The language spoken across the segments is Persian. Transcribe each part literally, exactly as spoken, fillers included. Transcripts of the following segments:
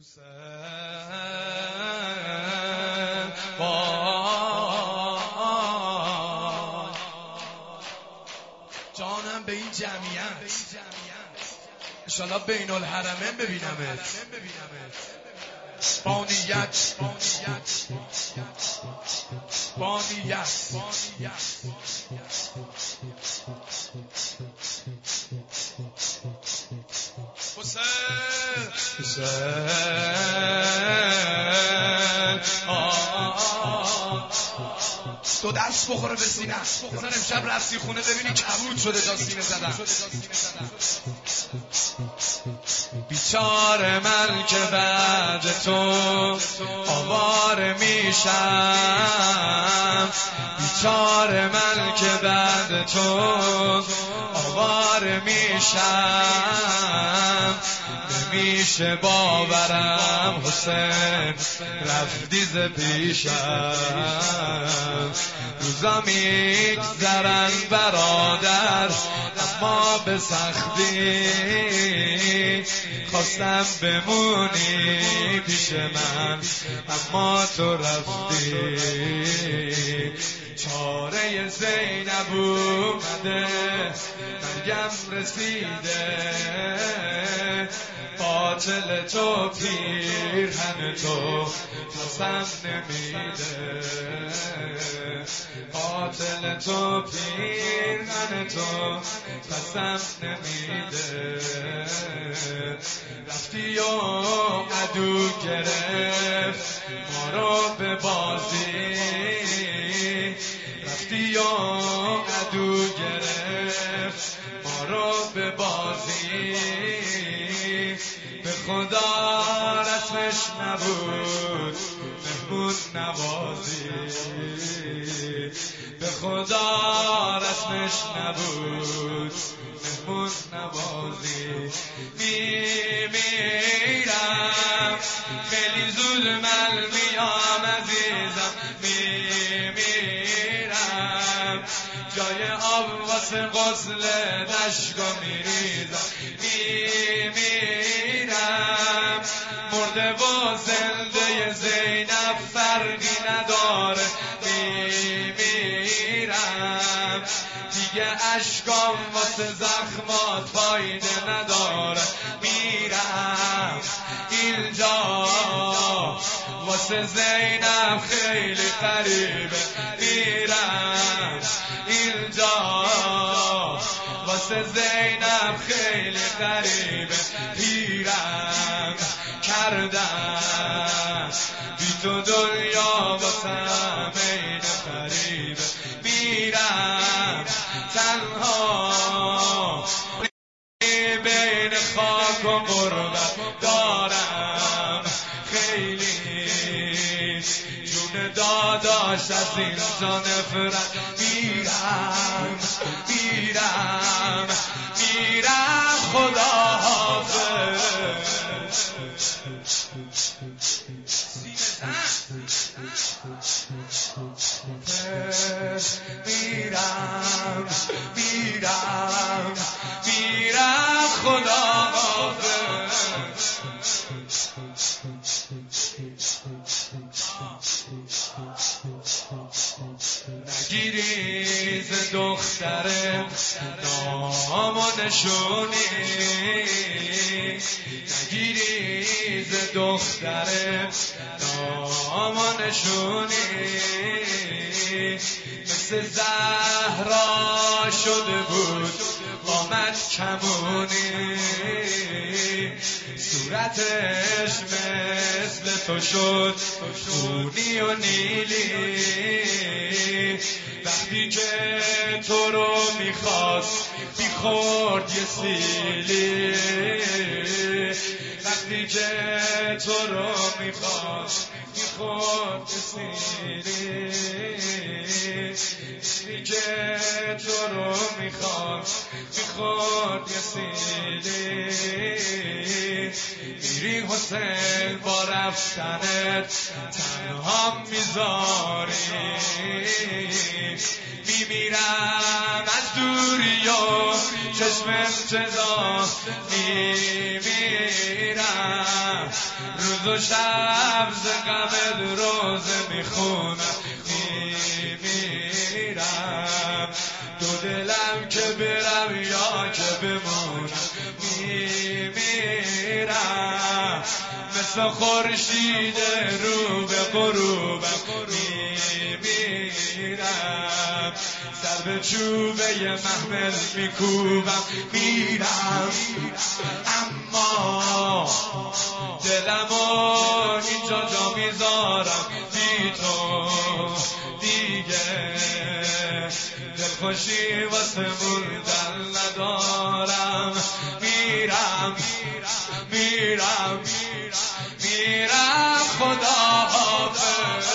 جانم به این جمعیت انشالله بین الحرمین ببینمت بانیت بانیت حسین حسین تو دست بخوره به سینه بزن امشب رفتی خونه ببینی کبود شده تا سینه زدن. بیچاره من که بعد تو آواره میشم، بیچاره من که بعد تو آواره میشم، نمیشه باورم حسین رفتی ز پیشم. روزا میگذرن برادر اما به سختی، خواستم بمونی پیش من اما تو رفتی. چاره زینب اومده مرگم رسیده، قاتل تو پیرهن تو قسم نمیده، قاتل تو پیرهن تو قسم نمیده. رفتی و عدو گرفت ما رو به بازی، رفتی و عدو گرفت ما رو به بازی. به خدا رسمش نبود مهمون نوازی، به خدا رسمش نبود مهمون نوازی. میمیرم خیلی زود من میام عزیزم، میمیرم جای آب واسه غسل دشگا میریزم. میمیرم مرده و زنده زینب فرقی نداره، میمیرم دیگه اشکام واسه زخمات فایده نداره. میرم اینجا واسه زینب خیلی قریبه، میرم اینجا واسه زینب خیلی قریبه. پیرم کردم بی تو دنیا واسم عین فریبه. میرم تنها بین خاک و غربت دارم، خیلی جون داداش از اینجا نفرت. میرم میرم میرم خدا حافظ. میرم میرم میرم خدا حافظ. نگیری ز دختر نام و نشونی، نگیری ز دختر نام و نشونی. مثل زهرا شده بود آمد کمونی، صورتش مثل تو شد خونی و نیلی. وقتی که تو رو میخواست میخورد یه سیلی، وقتی که تو رو میخواست میخورد یه سیلی، وقتی که تو رو میخواست میخورد یه سیلی. میری حسین با رفتنت تنها میذاری، میمیرم از دوری و چشم انتظار میمیرم، روز و شب ز غمت روزه میخونم میمیرم، دو دلم که برم یا که بمونم میمیرم، مثل خورشید رو به غروبم میمیرم، سر به چوبه محمل میکوبم میرم، اما دلمو اینجا جا میذارم بی تو دیگه، دلخوشی واسه موندن ندارم، میرم میرم میرم خدا حافظ.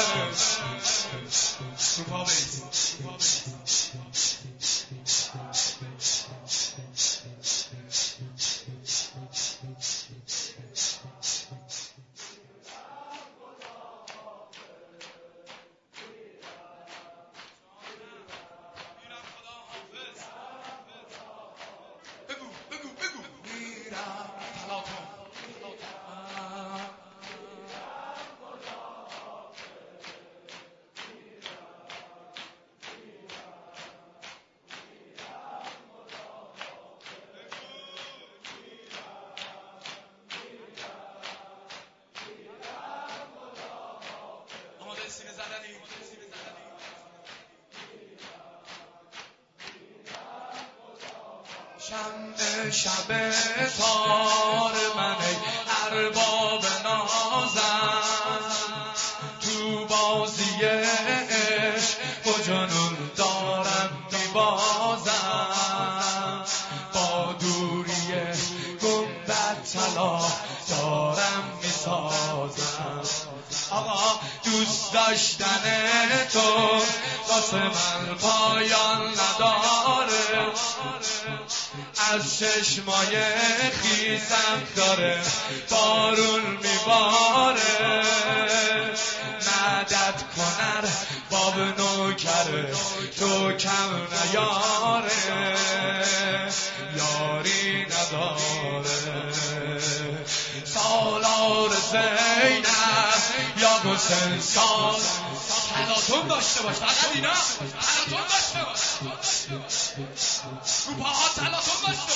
شمع شب تار من ای ارباب نازم، تو بازی عشق و جنون دارم میبازم، با دوری گنبد طلا دارم میسازم، آقا دوست داشتن تو واسه من پایان نداره، از چشمای خیسم داره بارون میباره، مدد کنر باب نوکره تو کم نیاره، یاری نداره، سالار زینب یا حسین سال تلاطم داشته باش، فقط اینا تلاطم داشته باش، رو پاها تلاطم داشته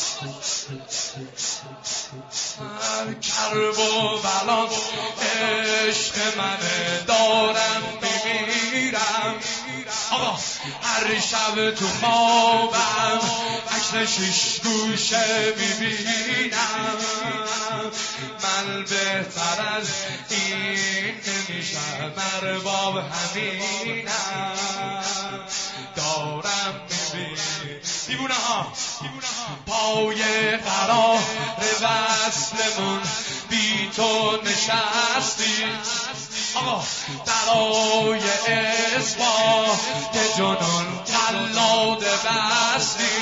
هر کرب و بلان عشق منه دارم میمیرم، آقا هر شب تو خوابم عکس شیش گوشه میبینم، من بهتر از این نمیشم ارباب همینم، دارم میبینم دیوونه ها پای قرار وصلمون بی تو نشستی، آقا برای اثبات جنون قلاده بستی،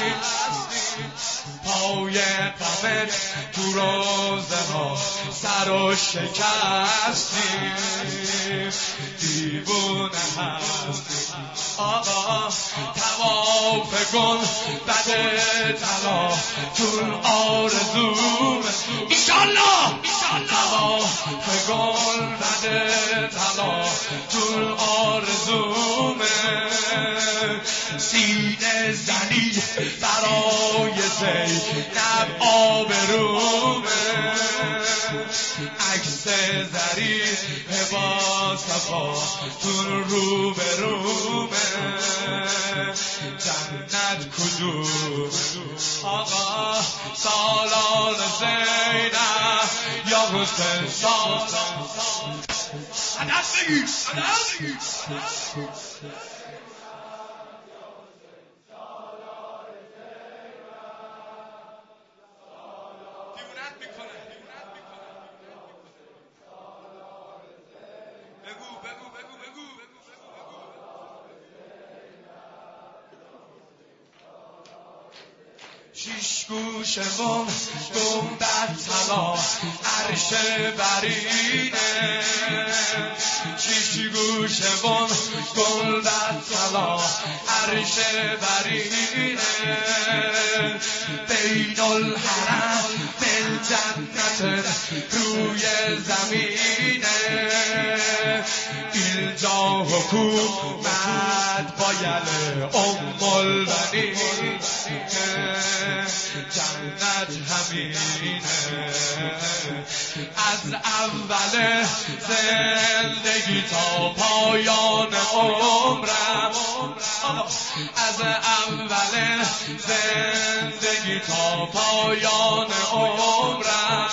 پای غمت تو روزه ها سر و شکستی، دیوونه هستی آقا تواف کن بده طلا تون آرزوم ایشالله، تواف کن بده طلا تون آرزومه، سینه زنی برای زینب آبرومه، عکس ظریف با صفا تون رو به رومه، جنت کدوم آقا سالار زینب یا حسین سال عدد بگیر عدد بگیر شیش گوشمون گنبد طلا عرش برینه شیش گوشمون گنبد طلا عرش برینه بین الحرم من جنت روی زمینه اینجا حکومت باید ام البنین جنت همینه از اول زندگی تا پایان عمرم از اول زندگی تا پایان عمرم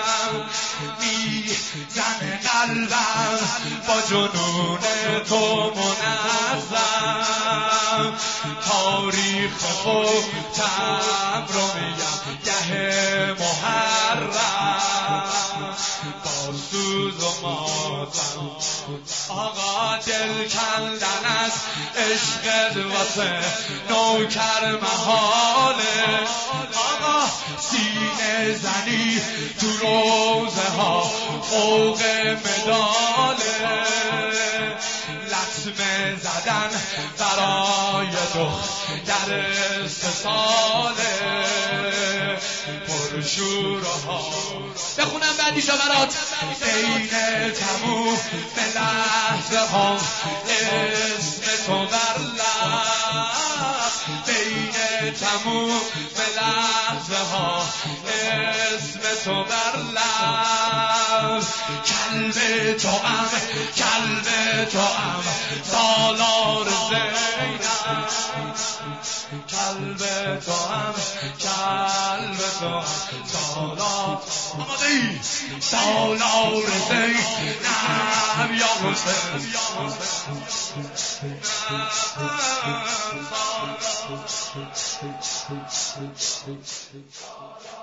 میزنه قلبم با جنون تو منظم تاریخ خودم رو میگم گه محرم با سوز و ماتم آقا دل کندن از عشقت واسه نوکر محاله آقا سینه زنی تو روزه ها فوق مداله لطمه زدن برای دختر سه ساله پرشور ها بخونم بعدی شبرات بین تموم به لحظه ها اسم تو بر لب بین تموم به لحظه ها اسم تو بر لب کلب تو ام کلب تو ام سالار زینب کلب تو ام کلب تو ام سالار آماده ای سالار زینب یا حسین سالار